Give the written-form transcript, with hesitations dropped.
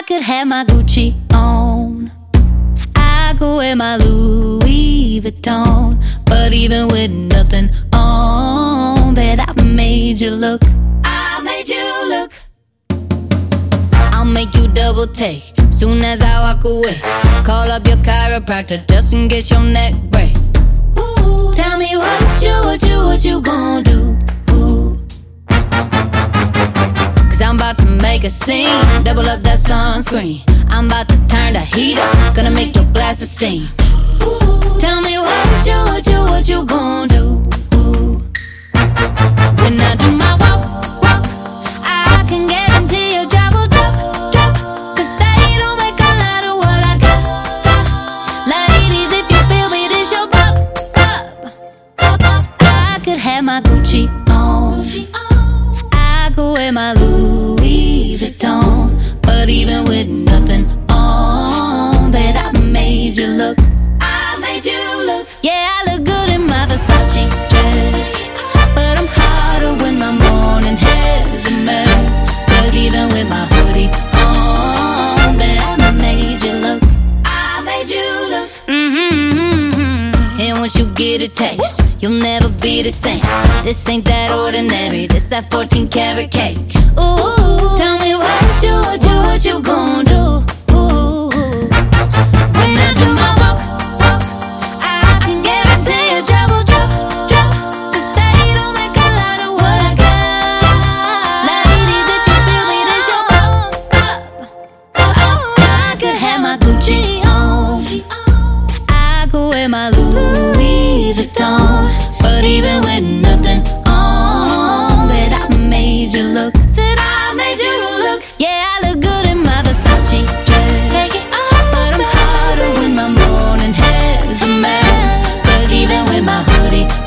I could have my Gucci on, I could wear my Louis Vuitton, but even with nothing on, bet I made you look. I made you look. I'll make you double take soon as I walk away. Call up your chiropractor just in case your neck break. Ooh, tell me what you gonna do? Ooh. Cause I'm about to make a scene, double up that sunscreen. I'm about to turn the heat up, gonna make your glasses steam. Ooh, tell me what you gonna do? Ooh. When I do my walk, I can guarantee your job will drop. Cause they don't make a lot of what I got. Ladies, if you feel me, this your pop. I could have my Gucci on, I could wear my Louis Vuitton, but even with nothing on, bet I made you look. I made you look. Yeah, I look good in my Versace dress, but I'm hotter when my morning hair's a mess. Cause even with my hoodie on, bet I made you look. I made you look. And once you get a taste, you'll never be the same. This ain't that ordinary, this that 14 karat cake. Ooh, tell me what you gonna do? Ooh, when I do my walk, I can guarantee your job will drop. Cause they don't make a lot of what I got. Ladies, if you feel me, this your pop. I could have my Gucci on, I could wear my Louis Vuitton, but even with nothing on, bet I made you look. Said I made you look. Yeah, I look good in my Versace dress, but I'm hotter when my morning hair's a mess. Cause even with my hoodie